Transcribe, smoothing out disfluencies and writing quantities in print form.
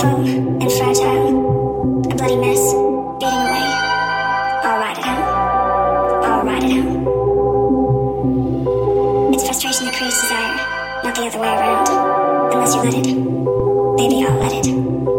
foam and fragile, a bloody mess, beating away. All right at home, all right at home. It's frustration that creates desire, not the other way around. Unless you let it, baby, I'll let it.